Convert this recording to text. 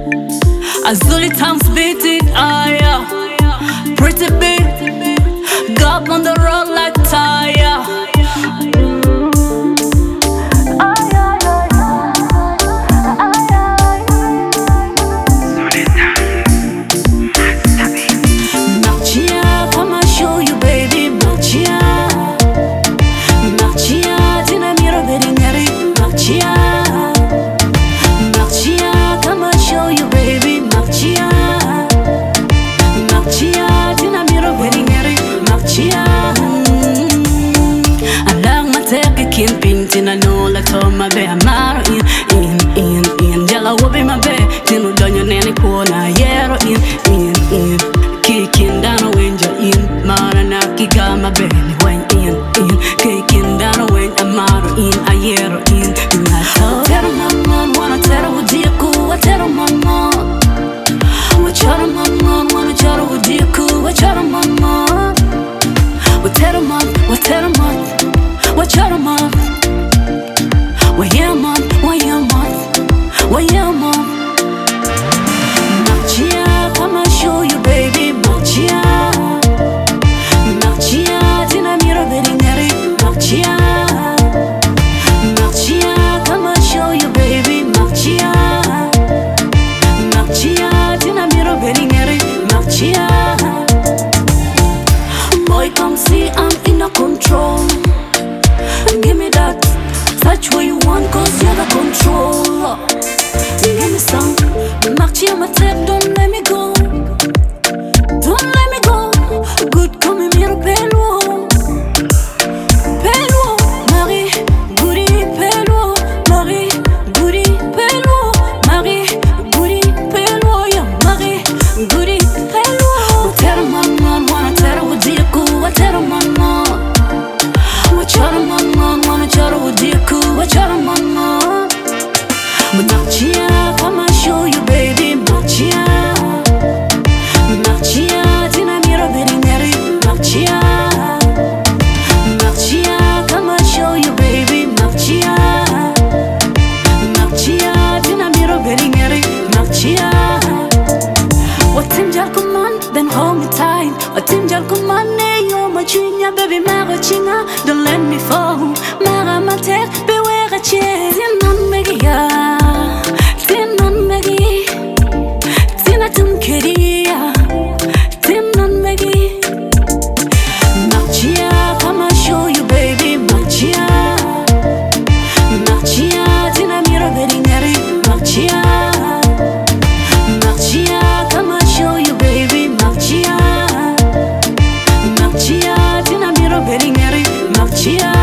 Azuli times beat it, yeah. Pretty big, got on the road like tire. Tina no la toma be amaro in Jala wobi my be Tinu donyo nene kona yero in Kikin dano wenjo in Mara na kiga my be ni wen in Kikin dano wen amaro in ayero in Tero mamon wana tero ujiku wa tero mamon Wa chara mamon wana chara ujiku wa chara mamon Wa tero mam wa tero mam wa chara mam Well, yeah, mom, well, yeah, mom, well, yeah, mom. Machia, come and show you, baby, Machia. Machia, tina miro veringeri, Machia. Machia, come and show you, baby, Machia. Machia, tina miro veringeri, Machia. Boy, come see, I'm in a control. Give me that. Touch what you want, cause you're the controller. Give me some. Machia, my tape, don't let me go. Don't let me go. Good, come in here, pelo. Pelo, Marie, goody, pelo. Marie, goody, pelo. Marie, goody, pelo. Yeah, Marie, goody, pelo. What man, wanna tell what you go. What man, what wanna tell what you go. Wachara mama, Machia, come and show you, baby, Machia. Machia, tina miro veringeri, Machia. Machia, come and show you, baby, Machia. Machia, tina miro veringeri, Machia. What tinjal kuman, then hold me tight. What tinjal kuman, ne yo machinya, baby, mara chinga, don't let me fall. Mara mater, Tinan megia, tinan megi, tinatum keria, tinan megi. Machia, come and show you, baby, Machia. Machia, tina miro veringeri, Machia. Machia, come and show you, baby, Machia. Machia, tina miro veringeri, Machia.